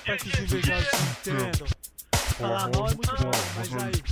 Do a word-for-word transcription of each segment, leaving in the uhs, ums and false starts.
pra que os invejosos entendam. Falar mal é muito bom, mas aí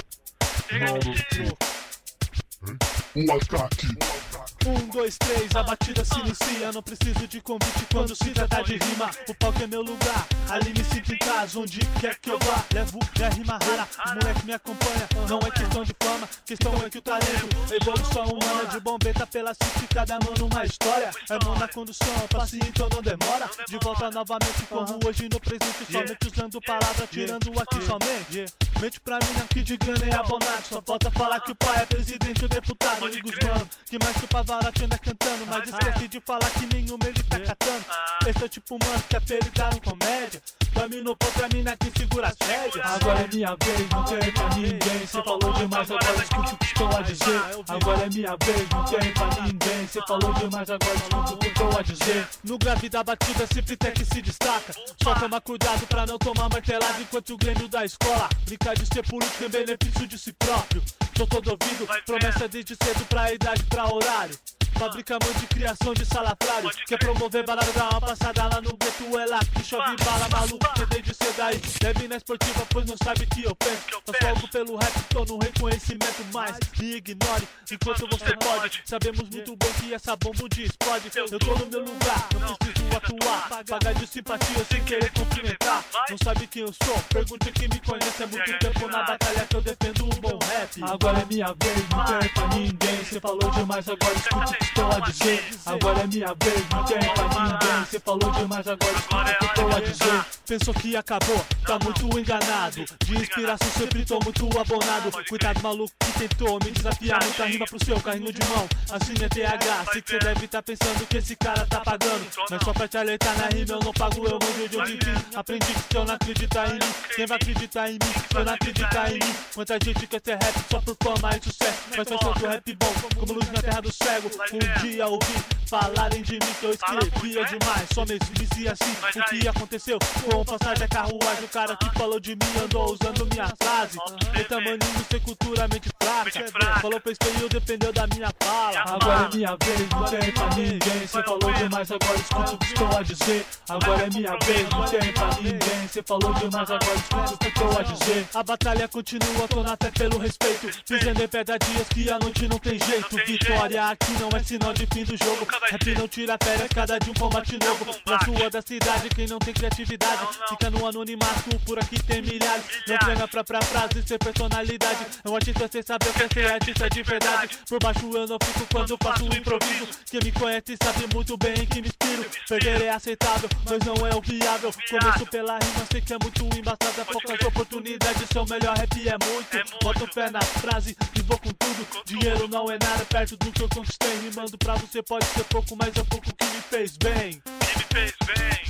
o ataque. Um, dois, três, a batida se inicia. Não preciso de convite quando se trata de rima. O palco é meu lugar, ali me sinto em casa. Onde quer que eu vá, levo minha rima rara. O moleque me acompanha, não é questão de fama. Questão é que o talento, evolução humana. De bombeta pela city, cada mano uma história. É mão na condução, paciente então não demora. De volta novamente como hoje no presente. Somente usando palavra, tirando aqui somente. Mente pra mim aqui de grana e abonado. Só falta falar que o pai é presidente ou deputado. Amigos mano, que mais que o Pavarotti anda cantando. Mas esquece de falar que nenhum ele tá catando. Esse é o tipo mano que apelidaram comédia. Dominou contra mim que segura as rédeas. Agora é minha vez, não tem pra ninguém. Cê falou demais, agora escuta o que estou a dizer. Agora é minha vez, não tem pra ninguém. Cê falou demais, agora escuta o que estou a dizer. No grave da batida sempre tem que se destaca. Só toma cuidado pra não tomar martelada enquanto o Grêmio da escola brinca de ser político em benefício de si próprio. Sou todo ouvido, promessa desde cedo pra idade, pra horário. Fábrica mãe de criação de salafrário. Quer promover balada, dá uma passada lá no gueto. É lá que chove bala, maluco, que desde cedo aí deve na esportiva, pois não sabe que eu penso. Faço algo pelo rap, tô no reconhecimento. Mas me ignore enquanto você pode. Sabemos muito bem que essa bomba um dia explode. Eu tô no meu lugar, não preciso atuar. Pagar de simpatia sem querer cumprimentar. Não sabe quem eu sou, pergunte quem me conhece. É muito tempo na batalha que eu defendo um bom rap. Agora é minha vez, não tem pra ninguém. Cê falou demais, agora escuta o que estou a dizer. Agora é minha vez, não tem pra ninguém. Cê falou demais, agora escuta o que estou a dizer. Pensou que acabou, tá muito enganado. De inspiração sempre tô muito abonado. Cuidado maluco que tentou me desafiar. Muita rima pro seu carrinho de mão, assim é T H. Sei que cê deve tá pensando que esse cara tá pagando. Mas só pra te alertar na rima eu não pago, eu manjo de onde vim. Aprendi que se eu não acreditar em mim, quem vai acreditar em mim? Se eu não acreditar em mim, muita gente quer ser rap só por fama e sucesso. Mas faz outro rap bom, como luz na terra do cego. Um dia ouvi falarem de mim que eu escrevia demais. Só mesmice assim, o que aconteceu com o passar da carruagem. O cara que falou de mim andou usando minha frase. Eita maninho, ser culturamente fraca. Falou pra espelho, defendeu da minha fala. Agora é minha vez, não tem pra ninguém. Cê falou demais, agora escuta o que estou a dizer. Agora é minha vez, não tem pra ninguém. Cê falou demais, agora escuta o que estou a dizer. A batalha continua, tô na fé pelo respeito. Pisando em pedra dias que a noite não tem jeito. Vitória aqui não é sinal de fim do jogo. Rap não tira férias, cada dia um combate novo. Na rua da cidade, quem não tem criatividade fica no anonimato, por aqui tem milhares. Não treina pra pra frase, ser personalidade. É um artista sem saber o que é ser artista de verdade. Por baixo eu não fico quando faço um improviso. Quem me conhece sabe muito bem em que me inspiro. Perder é aceitável, mas não é o viável. Começo pela rima, sei que é muito embaçada. Poucas oportunidades, seu melhor rap é muito. Boto fé na frase e vou com tudo. Dinheiro não é nada perto do que eu conquistei. Rimando pra você pode ser pouco, mas é pouco que me fez bem. Que me fez bem.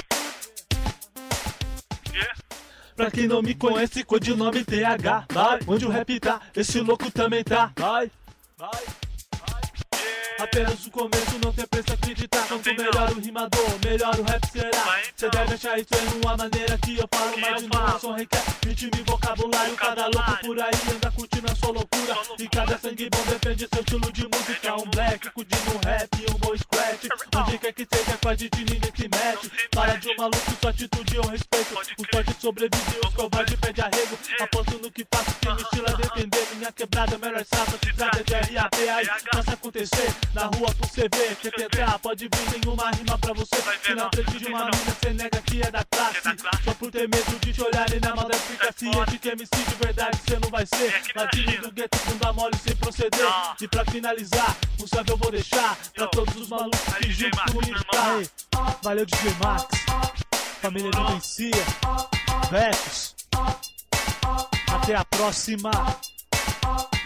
Yeah. Pra quem não me conhece, codinome T H. Vai, onde o rap tá, esse louco também tá. Vai, vai, vai. Yeah. Apenas o começo, não tem preço acreditar. Quanto melhor o rimador, melhor o rap será. Cê deve achar isso em uma maneira que eu falo, mas de novo som requer ritmo e vocabulário. Cada louco por aí anda curtindo a sua loucura. E cada sangue bom defende seu estilo de música. Um black, curtindo um rap, um bom scratch. Onde quer que seja, com a gente ninguém se mete. Para de um maluco, sua atitude eu respeito. Os fortes sobrevivem, os covardes pede arrego. Aposto no que faço, que me estilo é defender. Minha quebrada, melhor safra, se trata de R A P. Aí, faça acontecer, na rua pro C V. Quer tentar, pode vir nenhuma rima pra você. Se não frente de uma mina, cê nega que é da classe. Só por ter medo de te olhar e na maldade fica ciente que M C de verdade cê não vai ser. Ladinho do gueto, bunda mole sem proceder. E pra finalizar, um salve eu vou deixar pra todos os malucos que junto comigo tá aí. Valeu D J Max, família Vivencia, Vecos. Até a próxima.